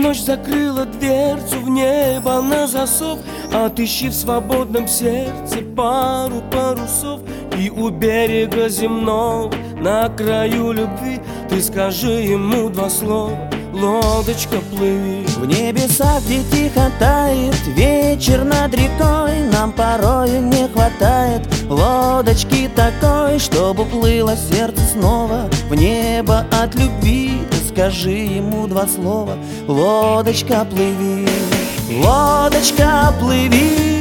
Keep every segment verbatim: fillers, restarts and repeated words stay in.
ночь закрыла дверцу в небо на засов, отыщи в свободном сердце пару парусов. И у берега земного, на краю любви, ты скажи ему два слова: лодочка, плыви. В небесах, где тихо тает вечер над рекой, нам порою не хватает лодочки такой, чтобы плыло сердце снова в небо от любви. Ты скажи ему два слова: лодочка, плыви. Лодочка, плыви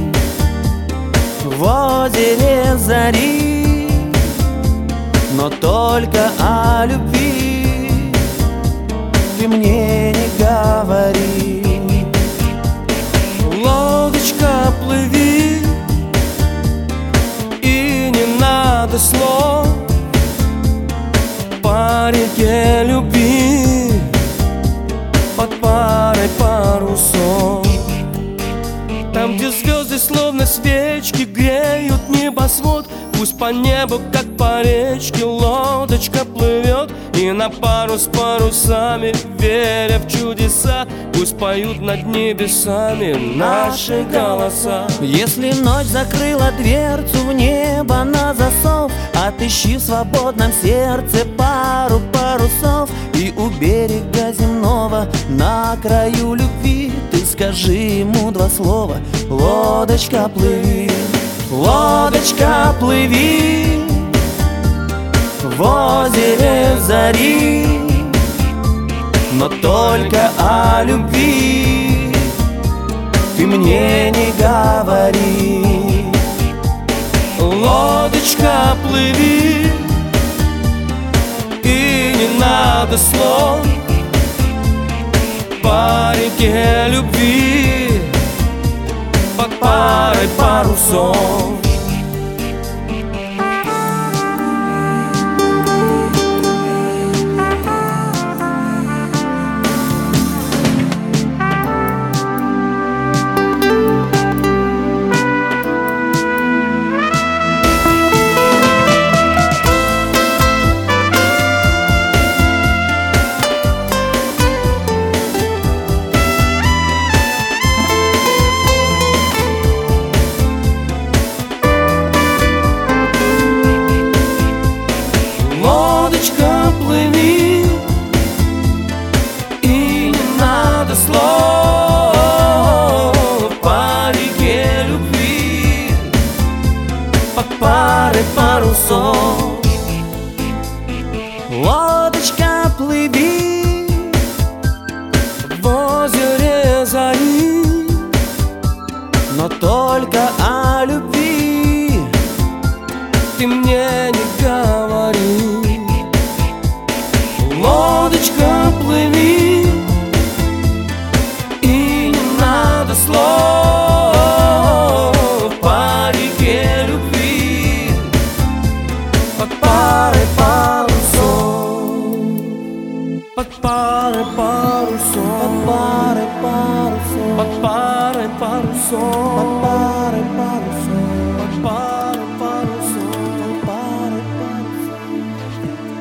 в озере зари, но только о любви ты мне не говори. Лодочка, плыви, и не надо слов по реке любви под парой парусов. Там, где звезды словно свечки греют небосвод, пусть по небу, как по речке, лодочка плывет. И на пару с парусами, веря в чудеса, пусть поют над небесами наши голоса. Если ночь закрыла дверцу в небо на засов, отыщи в свободном сердце пару парусов. И у берега земного, на краю любви, ты скажи ему два слова: лодочка, плыви. Лодочка, плыви в озере зари, но только о любви ты мне не говори. Лодочка, плыви, и не надо слов по реке любви под парой парусов. Лодочка, плыви, и не надо слов по реке любви под парой парусов. Лодочка, плыви В озере зари, но только о любви ты мне не говори. Лодочка, плыви, и не надо слов по реке любви под парой парусов. Под парой парусов. под парой парусов, Под парой парусов. под парой